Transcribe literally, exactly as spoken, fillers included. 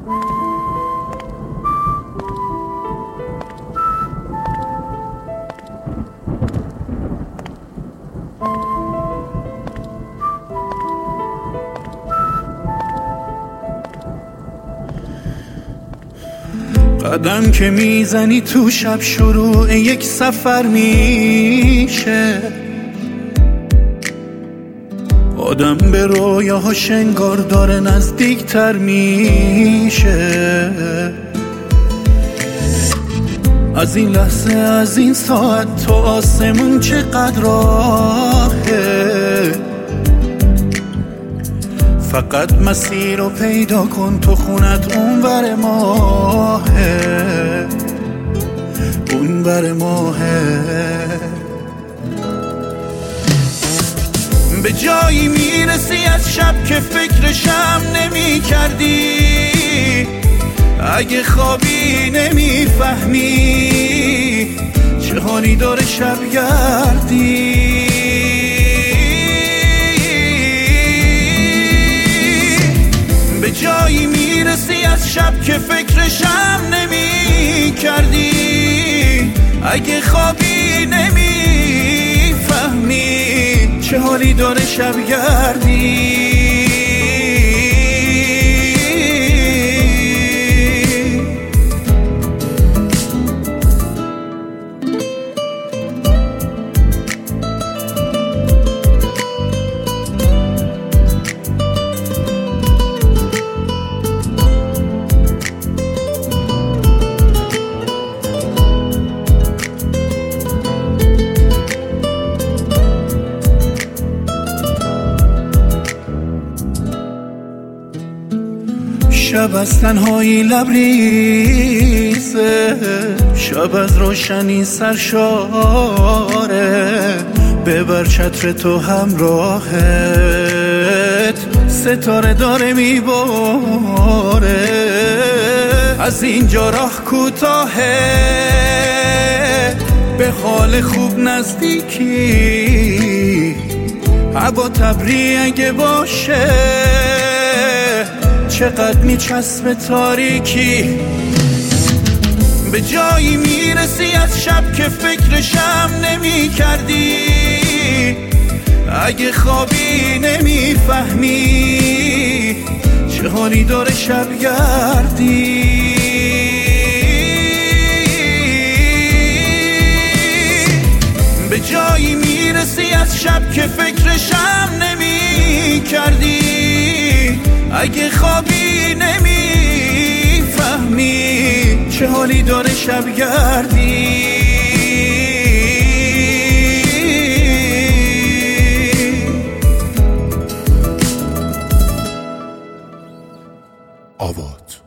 قدم که میزنی تو شب شروع یک سفر میشه، آدم به رویاهاش انگار داره نزدیکتر میشه. از این لحظه از این ساعت تو آسمون چقدر راهه، فقط مسیر رو پیدا کن تو خونت اون بر ماهه، اون بر ماهه. به جایی میرسی از شب که فکرشم نمی کردی، اگه خوابی نمی فهمی چه حالی داره شب گردی. به جایی میرسی از شب که فکرشم نمی کردی، اگه خوابی نمی فهمی چه حالی داره شب گردی. شب از تنهایی لبریزه، شب از روشنی سرشاره، ببر چتر تو همراهت، ستاره داره میباره. از اینجا راه کوتاهه، به حال خوب نزدیکی، هوا تبری اگه باشه چقدر میچسبه تاریکی. به جایی میرسی از شب که فکرشم نمی کردی، اگه خوابی نمی فهمی چه حالی داره شب گردی. به جایی میرسی از شب که فکرشم نمی کردی، اگه خوابی نمی فهمی چه حالی داره شب گردی. آوات